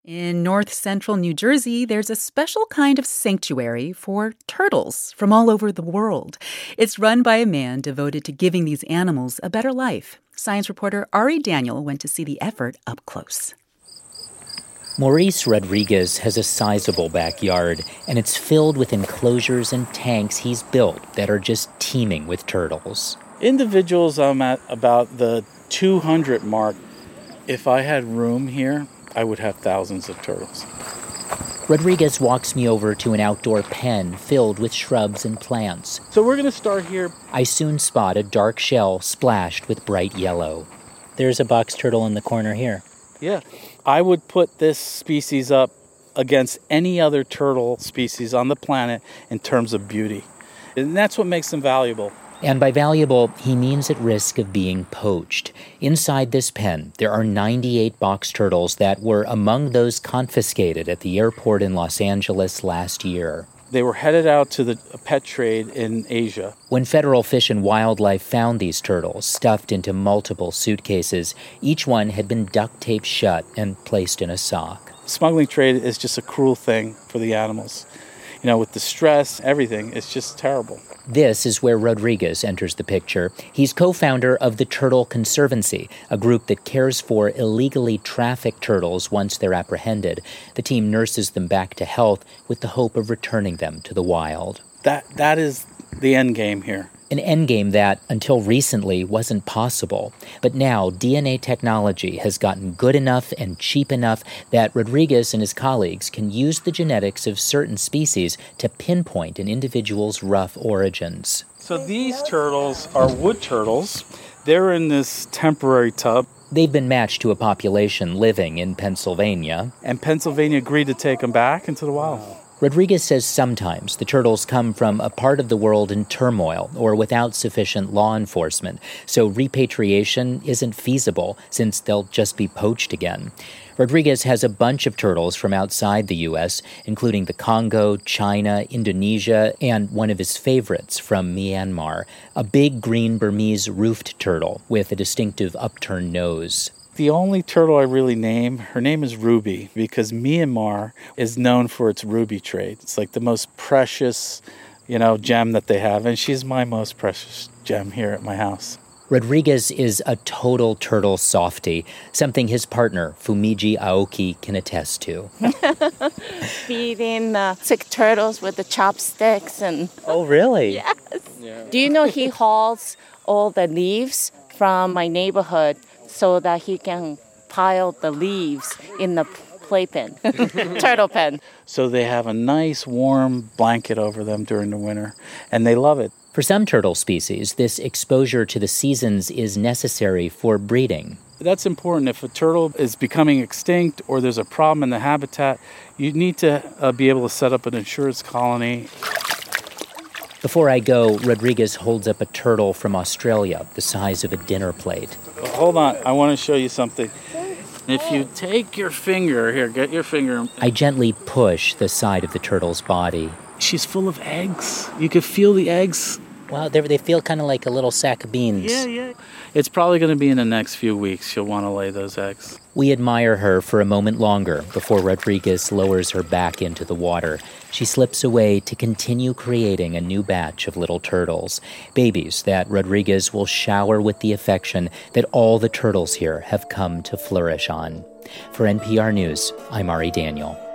In north-central New Jersey, there's a special kind of sanctuary for turtles from all over the world. It's run by a man devoted to giving these animals a better life. Science reporter Ari Daniel went to see the effort up close. Maurice Rodriguez has a sizable backyard, and it's filled with enclosures and tanks he's built that are just teeming with turtles. Individuals, I'm at about the 200 mark. If I had room here, I would have thousands of turtles. Rodriguez walks me over to an outdoor pen filled with shrubs and plants. So we're going to start here. I soon spot a dark shell splashed with bright yellow. There's a box turtle in the corner here. Yeah. I would put this species up against any other turtle species on the planet in terms of beauty. And that's what makes them valuable. And by valuable, he means at risk of being poached. Inside this pen, there are 98 box turtles that were among those confiscated at the airport in Los Angeles last year. They were headed out to the pet trade in Asia. When Federal Fish and Wildlife found these turtles stuffed into multiple suitcases, each one had been duct taped shut and placed in a sock. Smuggling trade is just a cruel thing for the animals. You know, with the stress, everything, it's just terrible. This is where Rodriguez enters the picture. He's co-founder of the Turtle Conservancy, a group that cares for illegally trafficked turtles once they're apprehended. The team nurses them back to health with the hope of returning them to the wild. That is the end game here. An endgame that, until recently, wasn't possible. But now, DNA technology has gotten good enough and cheap enough that Rodriguez and his colleagues can use the genetics of certain species to pinpoint an individual's rough origins. So these turtles are wood turtles. They're in this temporary tub. They've been matched to a population living in Pennsylvania. And Pennsylvania agreed to take them back into the wild. Rodriguez says sometimes the turtles come from a part of the world in turmoil or without sufficient law enforcement, so repatriation isn't feasible since they'll just be poached again. Rodriguez has a bunch of turtles from outside the U.S., including the Congo, China, Indonesia, and one of his favorites from Myanmar, a big green Burmese roofed turtle with a distinctive upturned nose. The only turtle I really name, her name is Ruby, because Myanmar is known for its ruby trade. It's like the most precious, gem that they have, and she's my most precious gem here at my house. Rodriguez is a total turtle softie, something his partner, Fumiji Aoki, can attest to. Feeding sick turtles with the chopsticks and... Oh, really? Yes. Yeah. Do you know he hauls all the leaves from my neighborhood so that he can pile the leaves in the playpen, turtle pen. So they have a nice warm blanket over them during the winter, and they love it. For some turtle species, this exposure to the seasons is necessary for breeding. That's important. If a turtle is becoming extinct or there's a problem in the habitat, you need to be able to set up an insurance colony. Before I go, Rodriguez holds up a turtle from Australia, the size of a dinner plate. Hold on, I want to show you something. If you take your finger, here, get your finger. I gently push the side of the turtle's body. She's full of eggs. You can feel the eggs. Wow, they feel kind of like a little sack of beans. Yeah. It's probably going to be in the next few weeks she'll want to lay those eggs. We admire her for a moment longer before Rodriguez lowers her back into the water. She slips away to continue creating a new batch of little turtles, babies that Rodriguez will shower with the affection that all the turtles here have come to flourish on. For NPR News, I'm Ari Daniel.